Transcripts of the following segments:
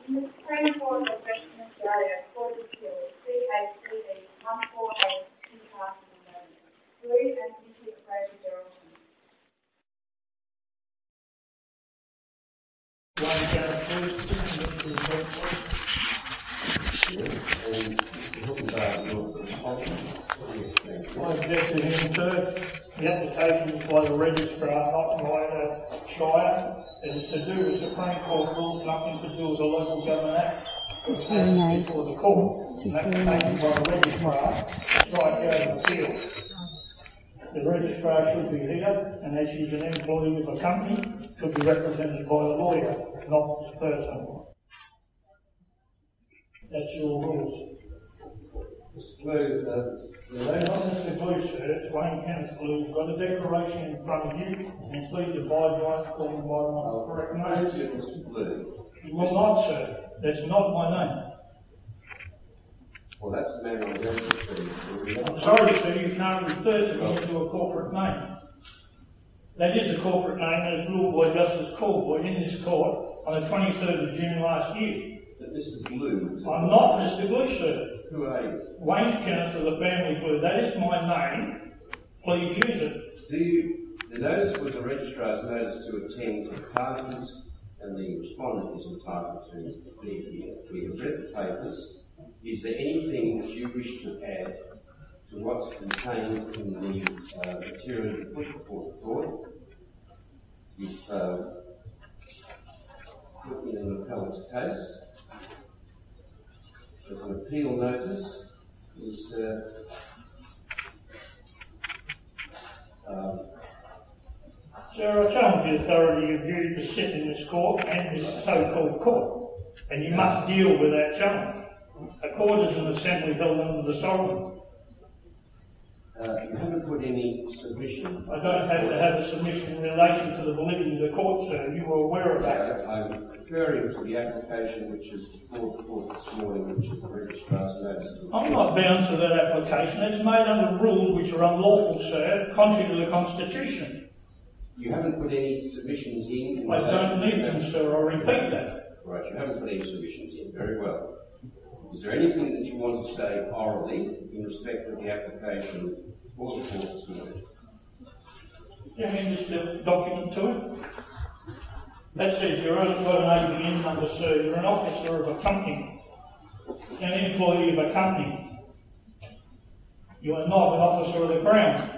In the Supreme Court of Western Australia, Court of Appeal, CHCB 148-2011, Blue and Bishop Fraser Geraldton. I objected into the applications by the registrar, not by the Shire. It is to do with Supreme Court rules, nothing to do with the Local Government Act. Just very nice. Before the court. Just and very that's taken nice. by the registrar, strike out of appeal. The registrar should be here, and as she's an employee of a company, should be represented by a lawyer, not this person. That's your rules. Mr. Blue, Not Mr. Blue, sir, it's Wayne Kenneth Blue. You've got a declaration in front of you, and please abide by it, call me by my correct name. Mr. Blue. You will not, sir. That's not my name. Well, that's the man I'm going to I'm sorry, sir, you can't refer to me to a corporate name. That is a corporate name that is ruled by Justice Caldwell in this court on the 23rd of June last year. But Mr. Blue. I'm not Mr. Blue, sir. Who are you? Wayne Kenneth of the family Blue. That is my name. Please use it. The notice was the registrar's notice to attend to parties, and the respondent is entitled to be here. We have read the papers. Is there anything that you wish to add to what's contained in the material you put before the court? You've put in an appellant's case. There's an appeal notice. Sir, I challenge the authority of you to sit in this court and this so-called court, and you must deal with that challenge. A court is an assembly held under the sovereign. You haven't put any submission. I don't have to have a submission in relation to the validity of the court, sir. You are aware of that. I'm referring to the application which is before the court this morning, which is the registrar's notice. I'm not bound to that application. It's made under rules which are unlawful, sir, contrary to the Constitution. You haven't put any submissions in? I don't need them, sir. I repeat that. Right, you haven't put any submissions in. Very well. Is there anything that you want to say orally in respect of the application for the court this morning? Yeah, I mean, just a document to it. That says you're only got an ABN number, sir. You're an officer of a company, an employee of a company. You are not an officer of the Crown.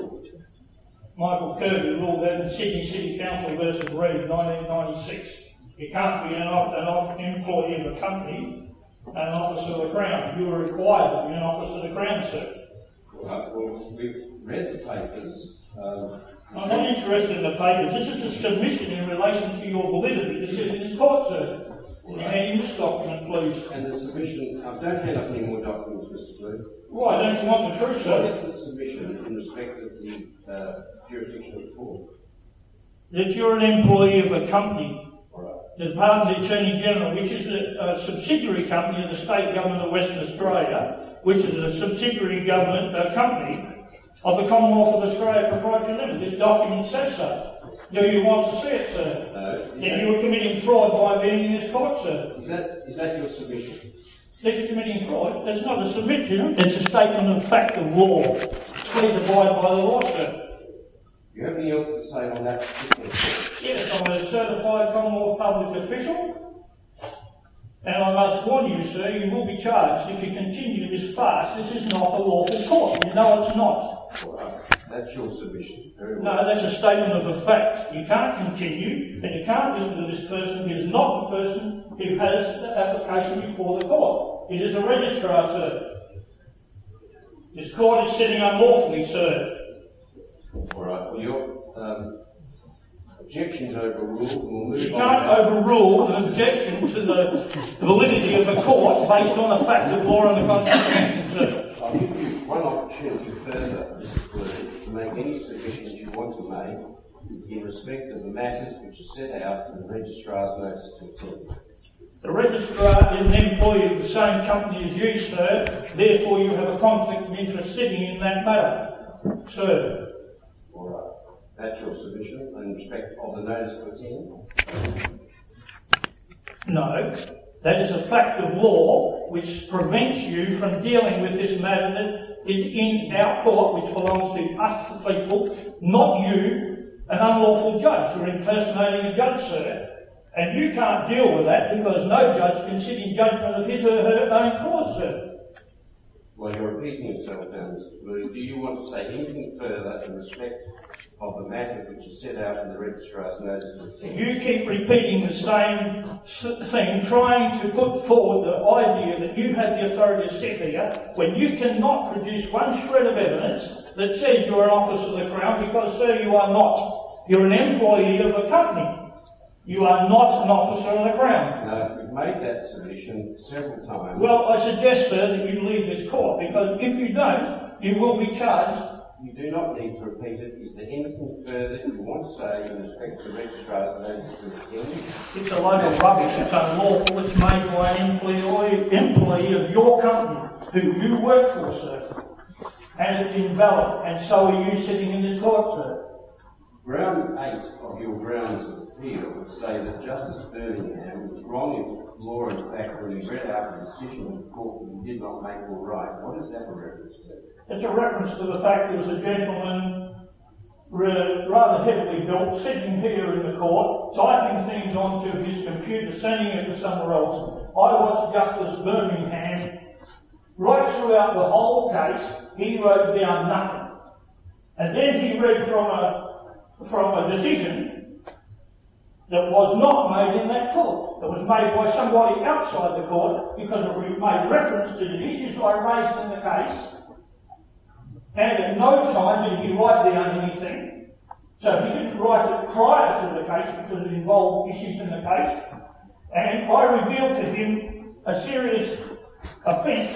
Michael Kirby ruled that in Sydney City Council versus Reid, 1996. You can't be an employee of a company and an officer of the Crown. You are required to be an officer of the Crown, sir. Right, well, we've read the papers. I'm not interested in the papers. This is a submission in relation to your validity to sit in this court, sir. Can you hand in this document, please? And the submission, don't hand up any more documents, Mr. Blue. Why, don't you want the truth, What sir? is the submission in respect of the jurisdiction of the court? That you're an employee of a company, All right. the Department of the Attorney General, which is a subsidiary company of the State Government of Western Australia, which is a subsidiary government company of the Commonwealth of Australia Proprietary Limited. This document says so. Do you want to see it, sir? No. Then you are committing fraud by being in this court, sir. Is that your submission? If you're committing fraud, that's not a submission. It's a statement of fact of law. Please abide by the law, sir. Do you have anything else to say on that particular point? Yes, I'm a certified Commonwealth public official, and I must warn you, sir, you will be charged if you continue this farce. This is not a lawful court. You know it's not. All right. That's your submission. Very well. No, that's a statement of a fact. You can't continue, and you can't listen to this person who is not the person who has the application before the court. It is a registrar, sir. This court is sitting unlawfully, sir. All right. Well, your objection's overruled. We'll move You on. can't overrule an objection to the validity of a court based on a fact of law and the Constitution, sir. I'll give you one opportunity further, Mr. Blue, to make any submissions you want to make in respect of the matters which are set out in the registrar's notice to attend. The registrar is an employee of the same company as you, sir. Therefore, you have a conflict of interest sitting in that matter, sir. All right. That's your submission in respect of the notice to attend? No. That is a fact of law which prevents you from dealing with this matter that is in our court, which belongs to us, the people, not you, an unlawful judge. You're impersonating a judge, sir. And you can't deal with that because no judge can sit in judgment of his or her own cause, sir. Well, you're repeating yourself now, Mr. Blue. Do you want to say anything further in respect of the matter which is set out in the Registrar's Notice of Intent? You keep repeating the same thing, trying to put forward the idea that you have the authority to sit here when you cannot produce one shred of evidence that says you're an officer of the Crown, because, sir, you are not. You're an employee of a company. You are not an officer of the Crown. No, we've made that submission several times. Well, I suggest, sir, that you leave this court, because if you don't, you will be charged. You do not need to repeat it. Is there anything further you want to say in respect to the Registrar's Notice of Intent? It's a load of rubbish. It's unlawful. It's made by an employee of your company, who you work for, sir. And it's invalid. And so are you sitting in this court, sir. Ground 8 of your grounds of appeal say that Justice Birmingham was wrong in law and fact when he read out the decision of the court that he did not make all right. What is that a reference to? It's a reference to the fact there was a gentleman rather heavily built, sitting here in the court, typing things onto his computer, sending it to somewhere else. I watched Justice Birmingham right throughout the whole case. He wrote down nothing. And then he read from a decision that was not made in that court. It was made by somebody outside the court because it made reference to the issues I raised in the case. And at no time did he write down anything. So he didn't write it prior to the case because it involved issues in the case. And I revealed to him a serious offence.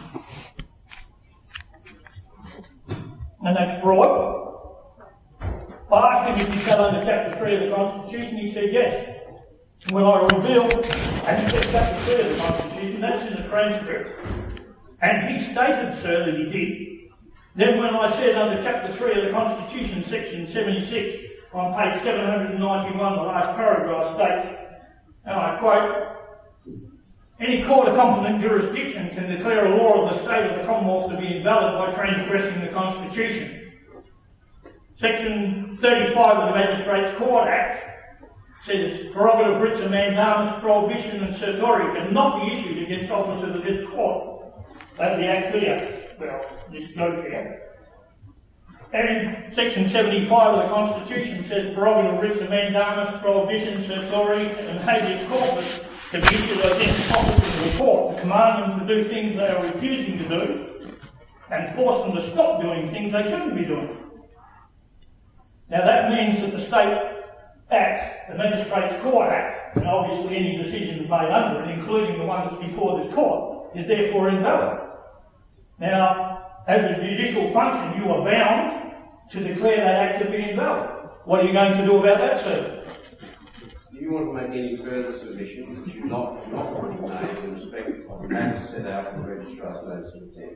And that's fraud. I asked him if he fell under Chapter 3 of the Constitution. He said yes. When I revealed, and he said Chapter 3 of the Constitution, that's in the transcript. And he stated, sir, that he did. Then when I said under Chapter 3 of the Constitution, Section 76, on page 791, the last paragraph states, and I quote, any court of competent jurisdiction can declare a law of the state of the Commonwealth to be invalid by transgressing the Constitution. Section 35 of the Magistrates Court Act says prerogative writs of mandamus, prohibition and certiorari cannot be issued against officers of this court. That's the Act clear. Well, this joke here. And Section 75 of the Constitution says prerogative writs of mandamus, prohibition, certiorari and habeas corpus can be issued against officers of the court to command them to do things they are refusing to do and force them to stop doing things they shouldn't be doing. Now that means that the State Act, the Magistrates Court Act, and obviously any decisions made under it, including the one that's before this court, is therefore invalid. Now, as a judicial function, you are bound to declare that act to be invalid. What are you going to do about that, sir? Do you want to make any further submissions which you've not already made in respect of the matters set out in the Registrar's Notice of Intent?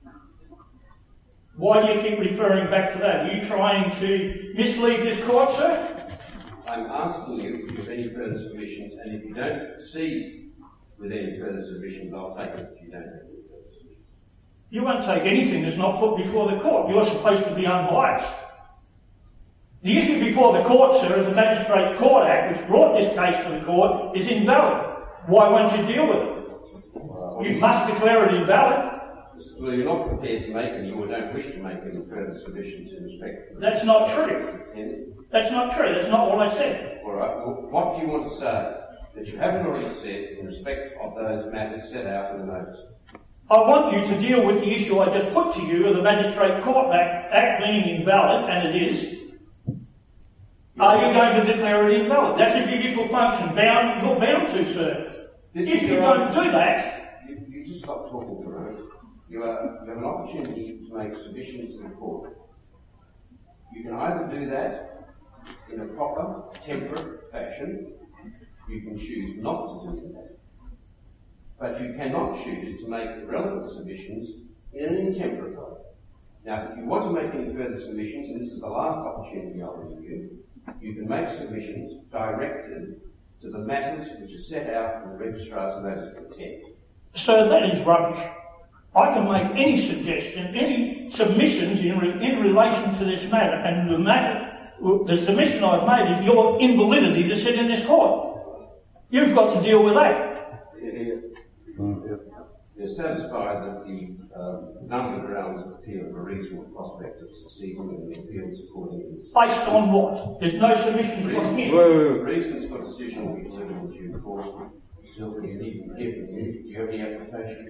Why do you keep referring back to that? Are you trying to mislead this court, sir? I'm asking you if you have any further submissions, and if you don't proceed with any further submissions, I'll take it if you don't have any further submissions. You won't take anything that's not put before the court. You're supposed to be unbiased. The issue before the court, sir, is the Magistrate Court Act, which brought this case to the court, is invalid. Why won't you deal with it? You must declare it invalid. Well, you're not prepared to make any, or don't wish to make any further submissions in respect to That's not true. That's not true. That's not what I said. All right. Well, what do you want to say that you haven't already said in respect of those matters set out in the notice? I want you to deal with the issue I just put to you of the Magistrate Court Act being invalid, and it is. Are you going to declare it invalid? That's a judicial function. You're bound to, sir. If you don't do that... You just stop talking, Jerome. You have an opportunity to make submissions to the court. You can either do that in a proper, temperate fashion. You can choose not to do that. But you cannot choose to make relevant submissions in an intemperate way. Now, if you want to make any further submissions, and this is the last opportunity I'll give you, you can make submissions directed to the matters which are set out in the Registrar's Notice of Intent. So that is rubbish. I can make any suggestion, any submissions in relation to this matter, and the submission I've made is your invalidity to sit in this court. You've got to deal with that. They're satisfied that the number of grounds of appeal have a reasonable prospect of succeeding in the appeals according to this. Based on what? There's no submissions from him. Reasons for decision will be delivered in due course. Still, do you have any application?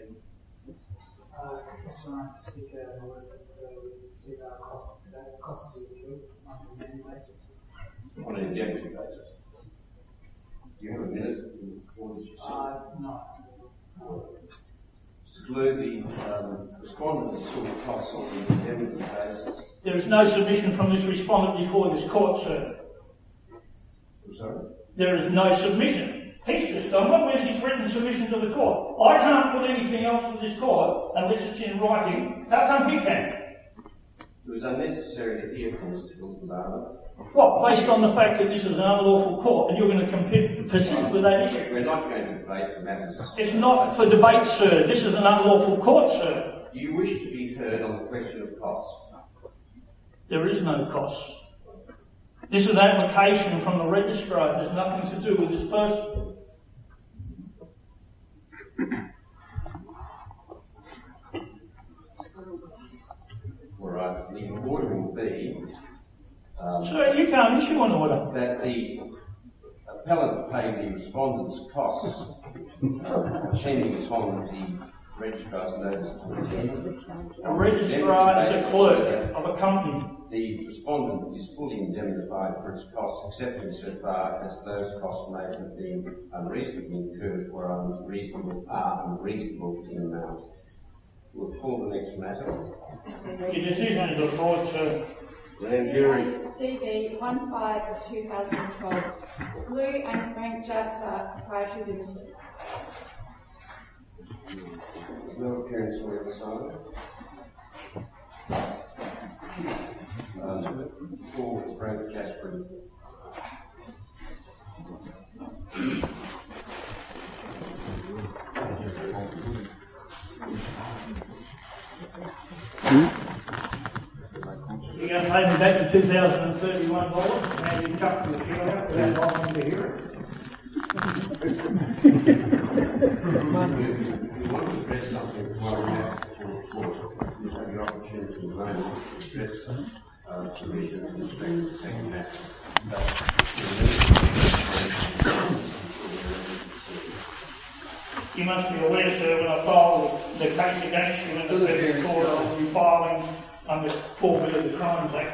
Just want to seek cost of the appeal on an indemnity basis. On an indemnity basis. Do you have a minute? No. Mr. Blue, the respondent has sought costs on an indemnity basis. There is no submission from this respondent before this court, sir. I'm sorry? There is no submission. He's just done one. Where's his written submission to the court? I can't put anything else to this court unless it's in writing. How come he can? It was unnecessary to hear from Mr. Hilton. What, based on the fact that this is an unlawful court and you're going to persist with that issue? We're not going to debate the matters. It's not for debate, sir. This is an unlawful court, sir. Do you wish to be heard on the question of costs? There is no cost. This is an application from the registrar. It has nothing to do with this person. All right. The order will be Sir, you can't issue an order. that the appellant pay the respondent's costs pending upon the registrar's notice to attend. A registrar is a clerk of a company. The respondent is fully indemnified for its costs, except insofar as those costs may have been unreasonably incurred or unreasonable in amount. We'll call the next matter. The decision is abroad, sir. Grand jury. CB 15 of 2012. Blue and Frank Jasper, Proprietary Limited. No appearance on the other side. For Frank Jasper. You're going to pay me back the $2,031 and you cut the appeal out without asking to hear it. We want to address something before we have to report. You have the opportunity to address submission in respect to the second matter. You must be aware, sir, when I file the case against you in the federal court, I'll be filing under 4 of the Crimes Act.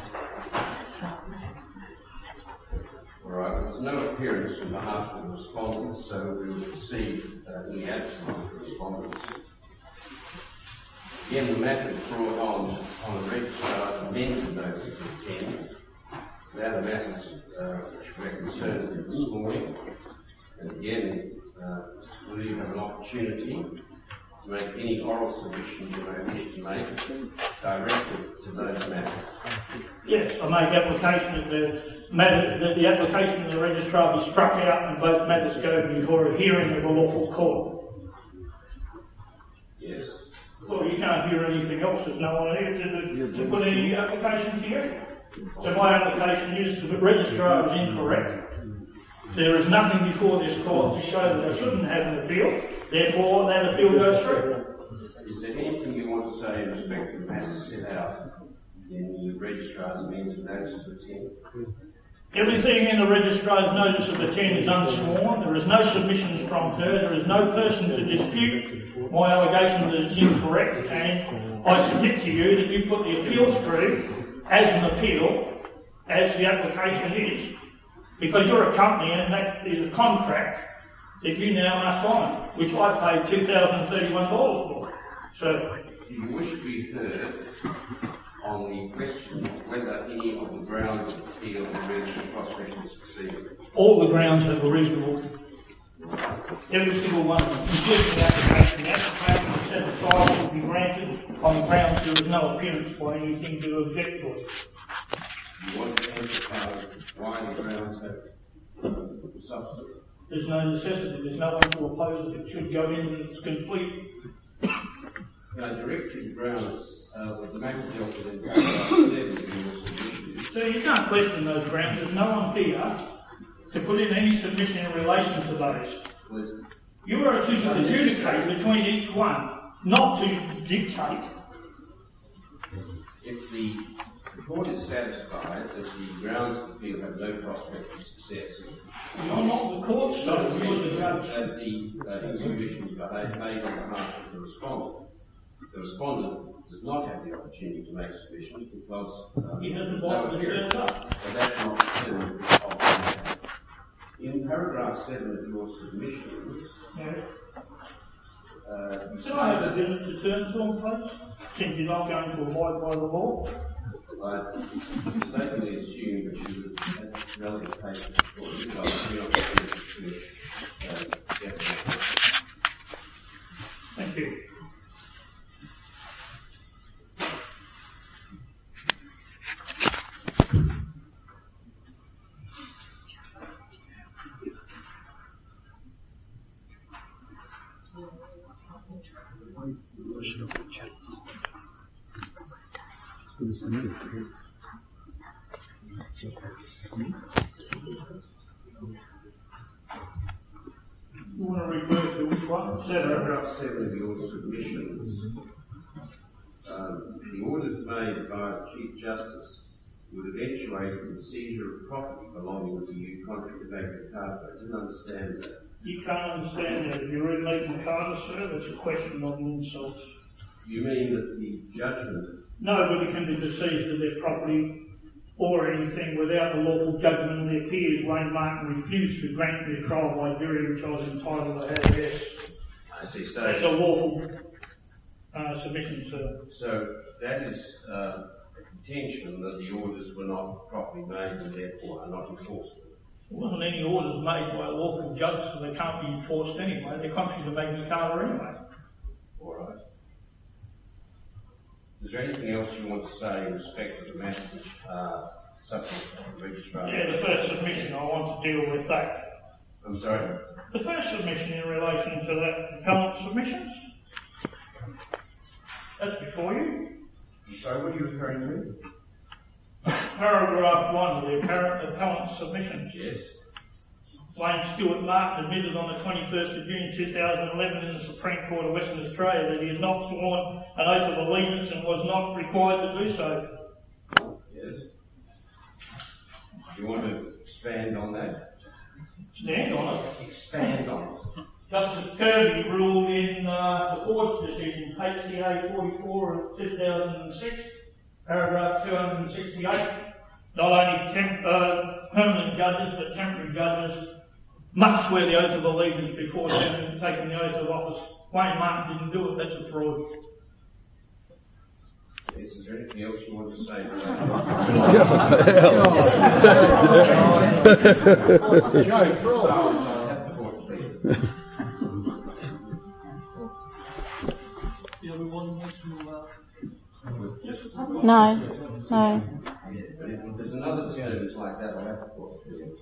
All right, there's no appearance on behalf of the respondents, so we will proceed in the absence of the respondents. Again, the matter is brought on a registrar's amended notice of intent. They are the matters which we're concerned with this morning. And again, will you have an opportunity to make any oral submissions you may wish to make directed to those matters? Yes, I make application that the application of the registrar be struck out and both matters go before a hearing of a lawful court. Yes. Well, you can't hear anything else. There's no one here to put any application to you. So my application is that the registrar is incorrect. There is nothing before this court to show that I shouldn't have an appeal. Therefore, that appeal goes through. Is there anything you want to say in respect to the matters set out in the registrar's amended notice of intent? Everything in the registrar's notice of intent is unsworn. There is no submissions from her. There is no person to dispute my allegation that it's incorrect. And I submit to you that you put the appeal through as an appeal, as the application is. Because you're a company and that is a contract that you now must honour, which I paid $2,031 for. So, Do you wish to be heard on the question of whether any of the grounds of appeal are reasonable prospect of succeeding? all the grounds that were reasonable. Every single one of them, including the application. The application set aside would be granted on the grounds there was no appearance for anything to object to it. You want to emphasise why the grounds have substance. There's no necessity, there's no one to oppose it, it should go in and it's complete. Now, directive grounds, the matter dealt with in paragraph 7 of your submission. So you can't question those grounds, there's no one here to put in any submission in relation to those. You are to adjudicate between each one, not to dictate. If the court is satisfied that the grounds of appeal have no prospect of success, You're not the court, so you're the judge. that the submissions made on behalf of the respondent. The respondent does not have the opportunity to make submissions because He hasn't bothered to turn up. so that's not true of the matter. In paragraph 7 of your submissions, Yes. you Can I have a say minute to turn to them, please? Since you're not going to abide by the law. I mistakenly assumed that you would have relevant cases before you, but I do not think Thank you. You want to refer to which one? Paragraph 7 of your submissions, the orders made by the Chief Justice would eventuate in the seizure of property belonging to you contrary to Magna Carta. I didn't understand that. You can't understand that. If you read Magna Carta, sir, that's a question of insult. You mean that the judgment, Nobody can be deceived of their property or anything without the lawful judgment of their peers. Wayne Martin refused to grant me a trial by jury which I was entitled to have, yes. I see, That's a lawful submission, sir. so that is a contention that the orders were not properly made and therefore are not enforceable. There wasn't any orders made by a lawful judge, so they can't be enforced anyway. They're contrary to Magna Carta anyway. All right. Is there anything else you want to say in respect to the matter which subject of the registrar? Yeah, the first submission, I want to deal with that. I'm sorry? The first submission in relation to that appellant submissions. That's before you. I'm sorry, what are you referring to? Paragraph 1 of the appellant submissions. Yes. Wayne Stewart Martin admitted on the 21st of June 2011 in the Supreme Court of Western Australia that he has not sworn an oath of allegiance and was not required to do so. Yes. Do you want to expand on that? Stand on it. Expand on it. Justice Kirby ruled in the court's decision, HCA 44 of 2006, paragraph 268, not only permanent judges but temporary judges must swear the oath of allegiance before taking the oath of office. Wayne Martin didn't do it, that's a fraud. Yes, is there anything else you want to say? No, no. But if there's another sentence like that, I'll have to talk to you.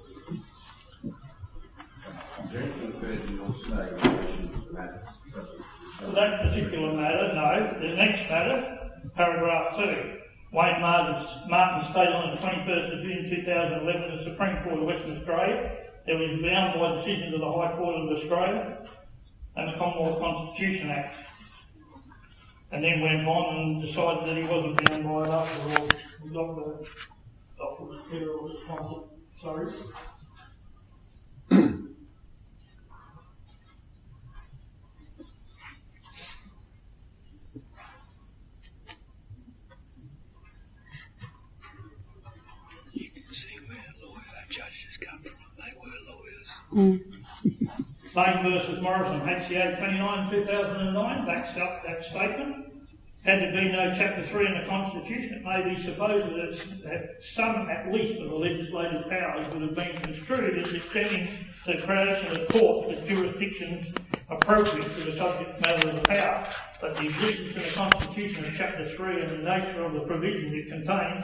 Is there anything further you want to say in relation to the matter? For that particular matter, no. The next matter, paragraph 2. Wayne Martin stated on the 21st of June 2011 in the Supreme Court of Western Australia that he was bound by decisions of the High Court of Australia and the Commonwealth Constitution Act. And then went on and decided that he wasn't bound by it after all. He got the doctor's material response. Sorry. You can see where judges come from. They were lawyers. Bain versus Morrison, HCA 29, 2009, backs up that statement. Had there been no Chapter 3 in the Constitution, it may be supposed that some, at least, of the legislative powers would have been construed as extending the creation of courts with jurisdictions appropriate to the subject matter of the power. But the existence in the Constitution of Chapter 3 and the nature of the provisions it contains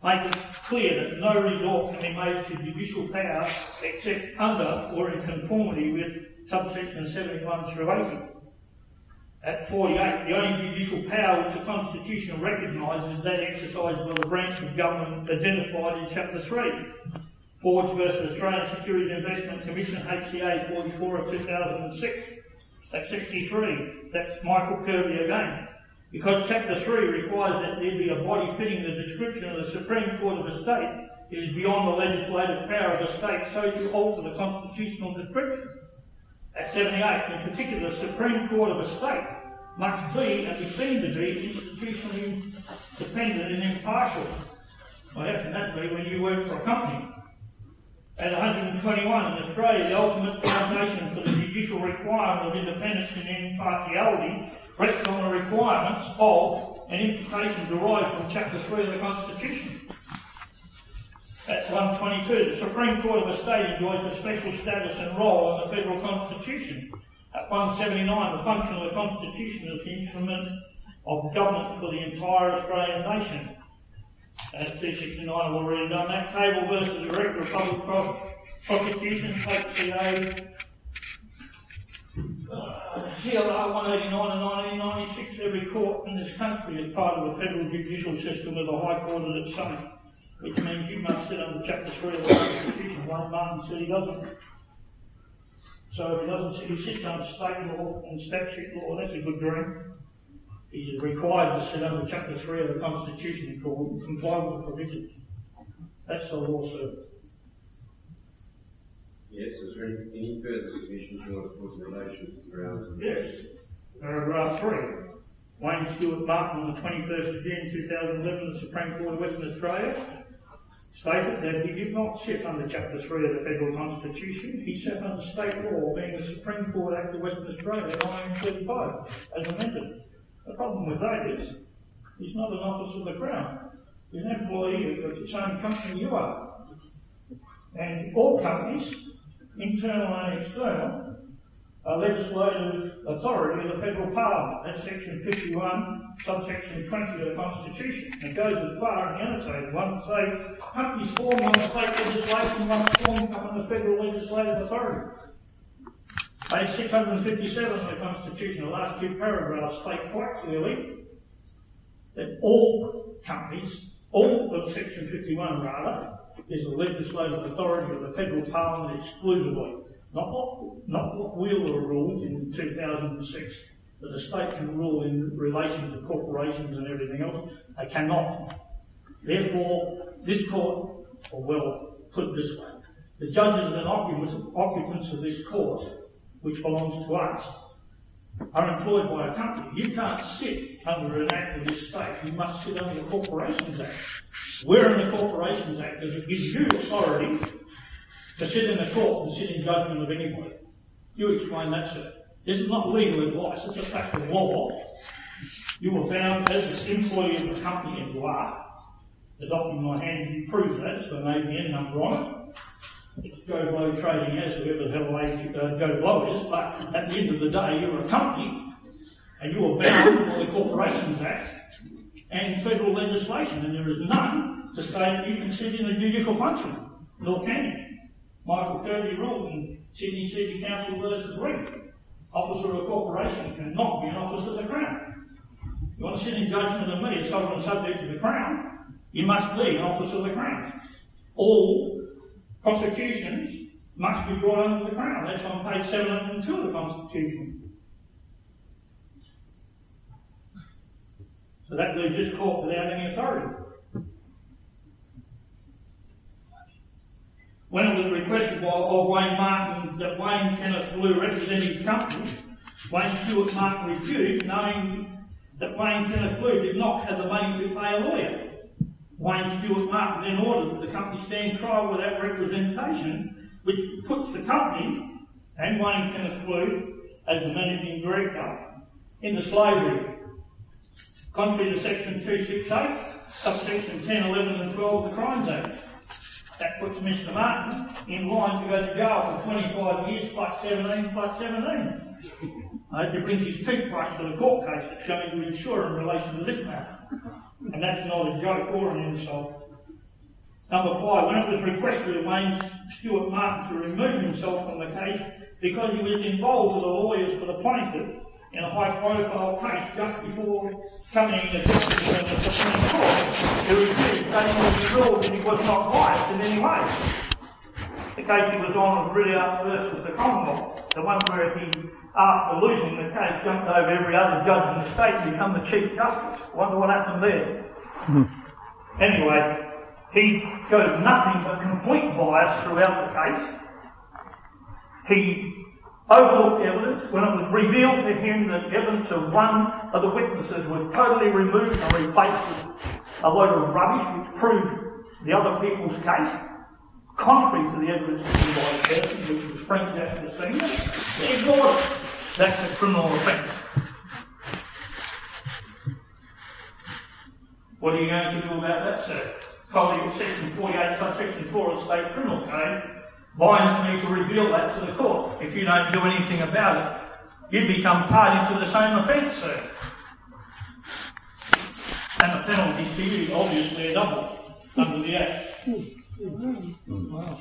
make it clear that no resort can be made to judicial power except under or in conformity with subsection 71 through 80. At 48, the only judicial power which the Constitution recognises is that exercised by the branch of government identified in Chapter 3. Forge versus Australian Securities Investment Commission, HCA 44 of 2006. That's 63. That's Michael Kirby again. Because Chapter 3 requires that there be a body fitting the description of the Supreme Court of a state, it is beyond the legislative power of the state so to alter the constitutional description. At 78, in particular, the Supreme Court of a state must be, and be seen to be, institutionally independent and impartial. Well, how can that be when you work for a company? At 121, in Australia, the ultimate foundation for the judicial requirement of independence and impartiality rests on the requirements of an implication derived from Chapter 3 of the Constitution. At 122, the Supreme Court of a state enjoys a special status and role in the Federal Constitution. At 179, the function of the Constitution is the instrument of government for the entire Australian nation. At 269, I've already done that. Cable versus Director of Public Prosecution, HCA, CLR 189 and 1996. Every court in this country is part of the federal judicial system with a High Court at its summit, which means you must sit under Chapter 3 of the Constitution. Wayne Martin said he doesn't. So if he doesn't, he sits under state law and statute law. That's a good dream. He is required to sit under Chapter 3 of the Constitution to comply with the provisions. That's the law, sir. Yes, is there any further submissions you want to put in relation to the grounds? Yes. Paragraph 3. Wayne Stewart Martin on the 21st of June 2011, the Supreme Court of Western Australia stated that he did not sit under Chapter 3 of the Federal Constitution. He sat under state law, being the Supreme Court Act of Western Australia 1935, as amended. The problem with that is, he's not an officer of the Crown. He's an employee of the same company you are. And all companies, internal and external, are legislative authority of the Federal Parliament. That's Section 51, subsection 20 of the Constitution. It goes as far as the annotated one to say companies formed on state legislation must form up on the federal legislative authority. Page 657 of the Constitution, the last two paragraphs state quite clearly that all companies, all of Section 51 rather, is the legislative authority of the Federal Parliament exclusively. Not what Wheeler ruled in 2006, that the state can rule in relation to corporations and everything else. They cannot. Therefore, this court, or well, put it this way, the judges and occupants of this court, which belongs to us, are employed by a company. You can't sit under an act of this state. You must sit under the Corporations Act. We're in the Corporations Act because it gives you authority to sit in a court and sit in judgment of anybody. You explain that, sir. This is not legal advice, it's a fact of law. You were found as an employee of the company, and you are. The document in my hand proves that. It's got an ABN number on it. It's Joe Blow Trading as whoever the hell Joe Blow is, but at the end of the day, you're a company, and you are bound by the Corporations Act and federal legislation, and there is none to say that you can sit in a judicial function, nor can you. Michael Kirby ruled in Sydney City Council versus Reed. Officer of a corporation cannot be an officer of the Crown. If you want to sit in judgment of me as sovereign subject of the Crown, you must be an officer of the Crown. All prosecutions must be brought under the Crown. That's on page 702 of the Constitution. So that leaves this court without any authority. When it was requested by Wayne Martin that Wayne Kenneth Blue represent his company, Wayne Stewart Martin refused, knowing that Wayne Kenneth Blue did not have the money to pay a lawyer. Wayne Stewart Martin then ordered that the company stand trial without representation, which puts the company and Wayne Kenneth Blue as the managing director into slavery. Contrary to Section 268, subsection 10, 11 and 12 of the Crimes Act. That puts Mr. Martin in line to go to jail for 25 years plus 17 plus 17. I hope he brings his toothbrush to the court case that's going to insure in relation to this matter. And that's not a joke or an insult. Number 5, when it was requested of Wayne Stuart Martin to remove himself from the case because he was involved with the lawyers for the plaintiff in a high-profile case just before coming into justice in the Supreme Court, he refused, stating he was ruled that he was not biased in any way. The case he was on was really up first with the Commonwealth, the one where he, after losing the case, jumped over every other judge in the state to become the Chief Justice. I wonder what happened there. Anyway, he showed nothing but complete bias throughout the case. He overlooked evidence when it was revealed to him that evidence of one of the witnesses was totally removed and replaced with a load of rubbish which proved the other people's case, contrary to the evidence given by the person, which was Frank Jasper Senior. He ignored it. That's a criminal offence. What are you going to do about that, sir? Following Section 48, Subsection 4 of the State Criminal Code, binds me to reveal that to the court. If you don't do anything about it, you become party to the same offence, sir. And the penalties to you obviously are double under the Act. Wow.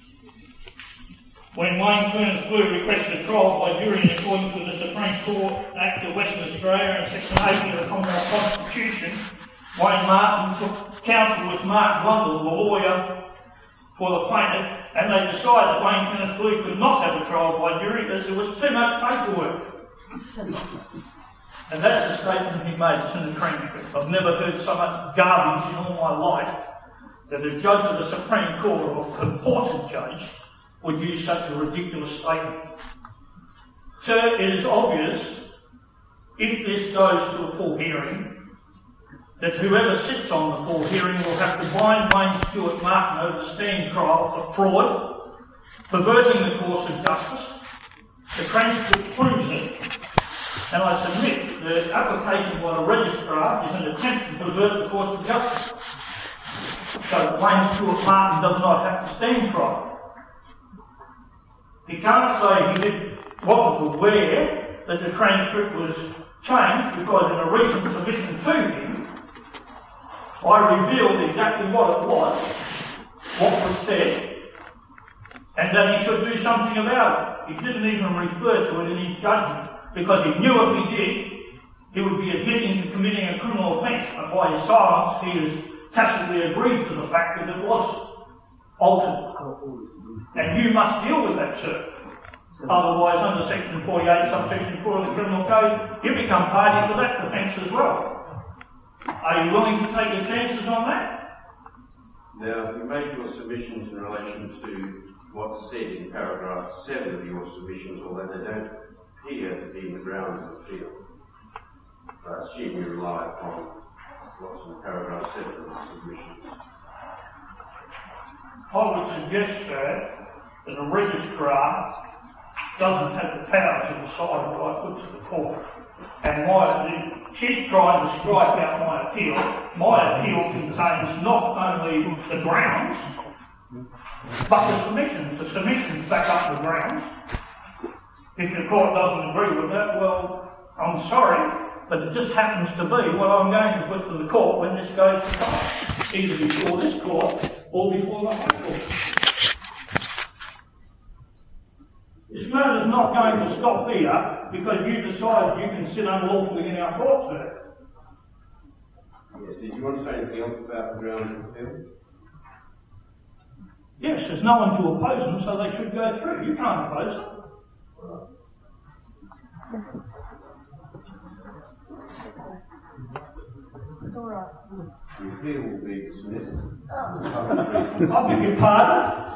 When Wayne Furness Blue requested a trial by jury in accordance with the Supreme Court Act of Western Australia and Section 80 of the Commonwealth Constitution, Wayne Martin took counsel with Mark Blundell, the lawyer for the plaintiff, and they decided that Wayne Furness Blue could not have a trial by jury as there was too much paperwork. And that's the statement he made. It's in the transcript. I've never heard so much garbage in all my life that a judge of the Supreme Court, or a purported judge, would use such a ridiculous statement. Sir, it is obvious, if this goes to a full hearing, that whoever sits on the full hearing will have to bind Wayne Stuart Martin over the stand trial for fraud, perverting the course of justice. The transcript proves it, and I submit the application by the registrar is an attempt to pervert the course of justice. So Wayne Stuart Martin does not have to stand trial. He can't say he wasn't aware that the transcript was changed because in a recent submission to him, I revealed exactly what it was, what was said, and that he should do something about it. He didn't even refer to it in his judgment, because he knew if he did, he would be admitting to committing a criminal offence, and by his silence he has tacitly agreed to the fact that it was altered. And you must deal with that, sir. Otherwise, under Section 48, Subsection 4 of the Criminal Code, you become party to that offence as well. Are you willing to take your chances on that? Now, you make your submissions in relation to what's said in paragraph 7 of your submissions, although they don't appear to be in the grounds of the field. I assume you rely upon what's in paragraph 7 of the submissions. I would suggest, sir, that a registrar doesn't have the power to decide what I put to the court. And she's trying to strike out my appeal. My appeal contains not only the grounds, but the submissions. The submissions back up the grounds. If the court doesn't agree with that, well, I'm sorry, but it just happens to be what I'm going to put to the court when this goes to trial, either before this court or before the High Court. This murder's not going to stop here because you decide you can sit unlawfully in our court, sir. Yes, did you want to say anything else about the grounds of appeal? Yes, there's no one to oppose them, so they should go through. You can't oppose them. It's all right. The appeal will be dismissed. I beg your pardon.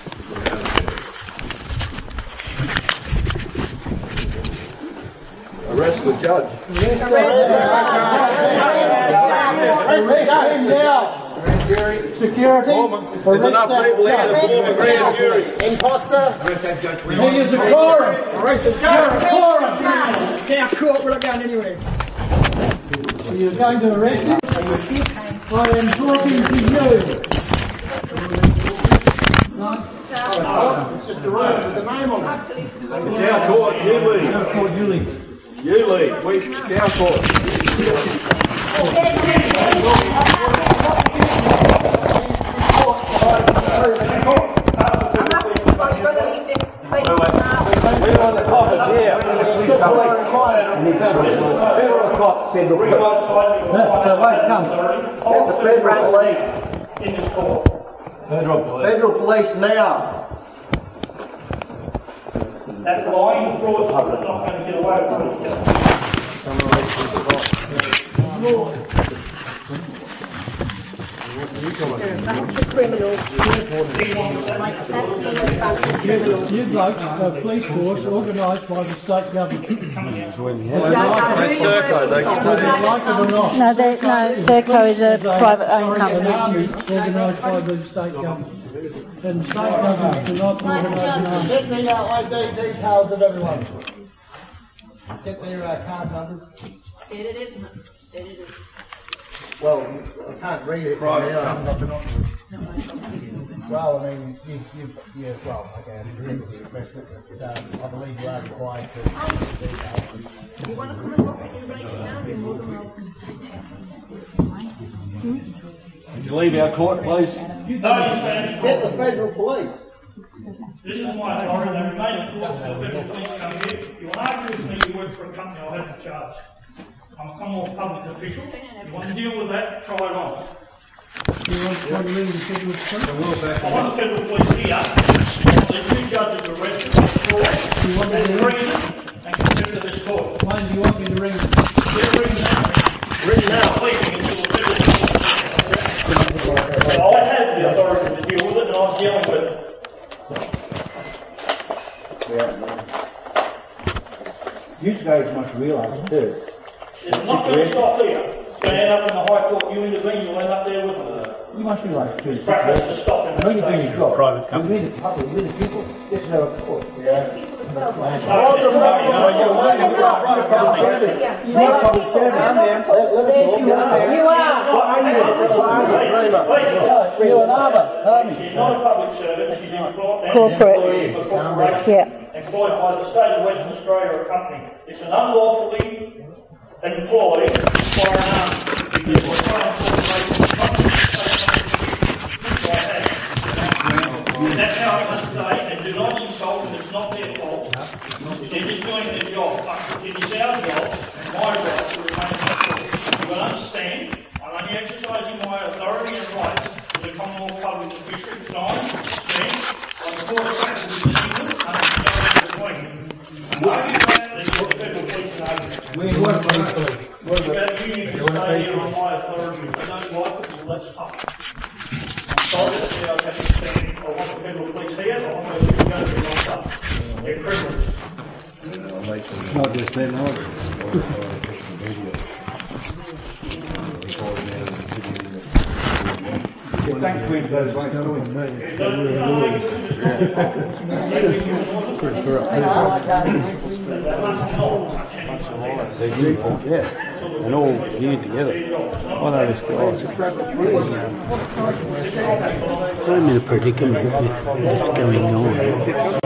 Arrest the judge. Arrest him now. Security. There's enough people here to form a grand jury. Imposter. He is a quorum. Arrest the judge. Quorum. Down court, we're not going anywhere. So you're going to arrest him? I am talking to you. No? It's just a room with the name on it. It's our court. You leave. Our court, you leave. You leave. It's our court. We're on the coppers here. Federal cops said, wait, come. Get the federal police. In this court. Federal police now. That's lying fraud, but not going to get away with You blokes are police force organised by the state government. Like it or not. No, Serco is a private owned company. Organised by the state government. And state governments do not organise an army. Get the ID details of everyone. Get their card numbers. It is. Well, I can't read it from here. I'm not going to. Well, I mean, yeah, well, okay, I didn't read the rest of it. I believe you are required to. You want to come and look at your race now? You're more than welcome to take Would you leave our court, please? No, you stand. Get the federal police. This is my authority. They remain in court until the federal police come here. You want to argue with me, you work for a company, I'll have to charge. I'm a Commonwealth public official. You want to deal with that, try it on. You want to ring the federal police? I want the federal police here. The two judges are arrested on the court. You want me to ring? And consider this court. Wayne, do you want me to ring? They're ringing now. Ring now. Leaving until the federal police. So I have the authority to deal with it, and I'm dealing with it. You guys must realise too. It's not going to stop here. It's going to end up in the High Court. You intervene, you'll end up there with them. You must realise too. Practice to stop him. When you've been in court, private company. We're the public, we're the people. This is our court. Yeah. You're not public servant. You are. You're an army. She's not a public servant. She's employed Corporate. Yeah. Employed by the state of Western Australia, a company. It's an unlawfully employed by an army. Because we're trying to and that's how I must say, and do not insult them, it's not their fault. They're just doing their job. But it is our job and my right to remain faithful. You will understand, I'm only exercising my authority and rights as a Commonwealth public official, signed, spent, on the court of practice with the England, under the authority of the Queen. And over that, there's what the federal police know. What about you need to stay here on my authority? If I don't like it, well, that's tough. I'm sorry that I have to stand. I want the federal police here, I want those people going to be locked up. They're criminals. Not just that, no. Thanks for those right doing. Yeah, and all geared together. I know this guy. I'm in a predicament with this going on.